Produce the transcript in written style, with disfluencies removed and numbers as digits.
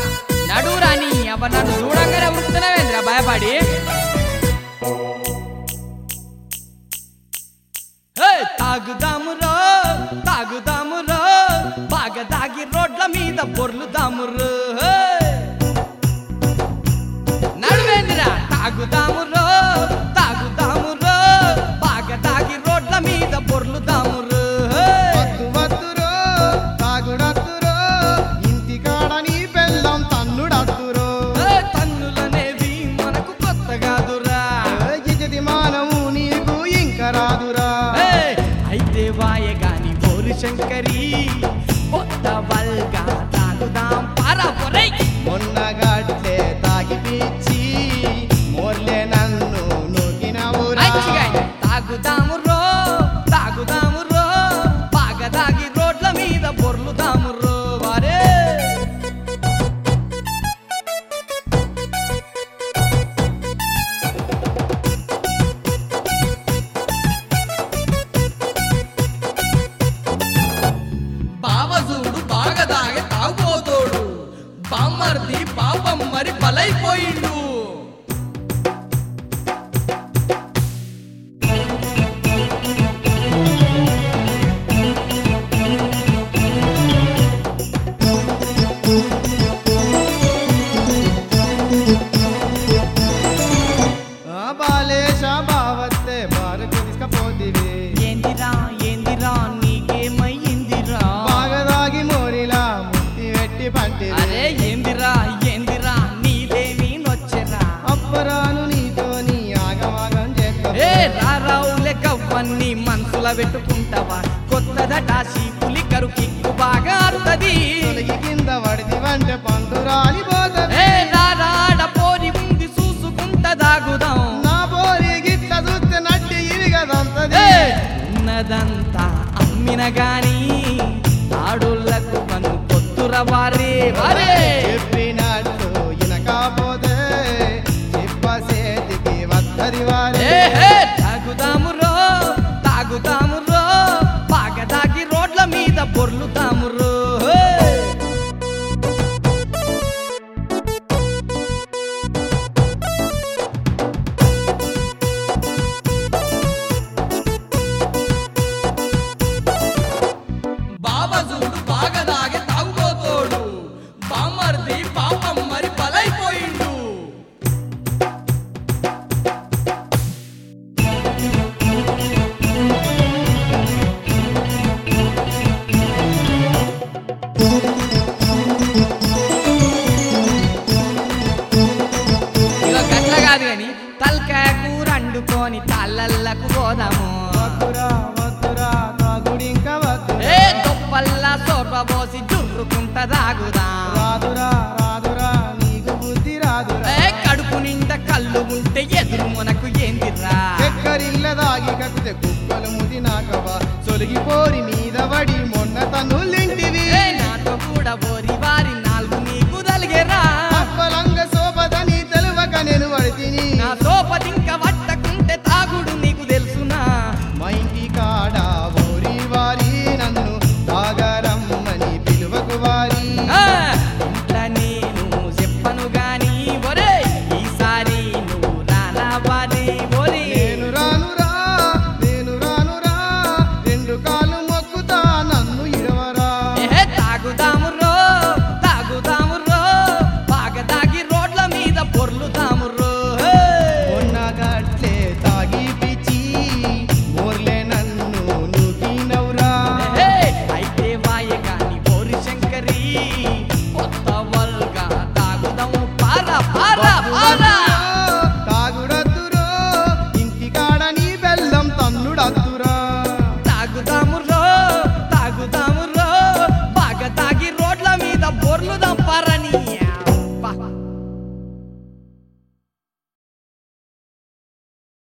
నడువురాని అబ్బ నన్ను చూడంగానే ఉరుకుతున్నావేంద్రా భయపడి తాగుదామురో తాగుదామురో బాగా తాగి రోడ్ల మీద బొర్లుదామురో నడువేంద్రా తాగుదామురో తాగుదామురో బాగా తాగి రోడ్ల మీద బొర్లుదామురో వద్దు వద్దురో తాగుడద్దురో ఇంటికాడ నీ బెల్లం తన్నుడద్దురో తన్నులనేవి మనకు కొత్త కాదురా ఇది మానము నీకు ఇంక రాదురా అయితే వాయే గాని బోరు శంకరి కొత్త వల్గా తాగుదాం పరపొరై మొన్నగట్లే తాగి పిచ్చి మోర్లే నన్ను నూకినవురా తాగుదామురో తాగుదామురో బాగా తాగి రోడ్ల మీద బొర్లుదామురో వారే బావజూడు బాగా తాగే తాగుపోతోడు బామ్మర్ది పాపం మరి బలైపోయిండు బాలేశ బావత్తే బారకు తీసుకపోతివి ఏందిరా ఏందిరా నీకేమయ్యిందిరా బాగా తాగి మోరిలా ముట్టి పెట్టి పంటి అరే ఏందిరా ఏందిరా నీదేమి నొచ్చెరా అప్పరాను నీతోని ఆగమాగం చేస్తా ఏ రారావులే కవ్వన్ని మనసుల పెట్టుకుంటావా కొత్తదట సీపులి కరుకిక్కు బాగా అత్తది తొలగి కింద పడిది వంటే పండు రాలిపోతుంది ఏ రారాడ పోరి ఉంది చూసుకుంటా దాగుదాం నా పోరి గిట్ల చూస్తే నట్టి ఇరిగదంతది ఉన్నదంతా అమ్మిన గాని ఆడోళ్ళకు కను పొత్తుర వారే వారే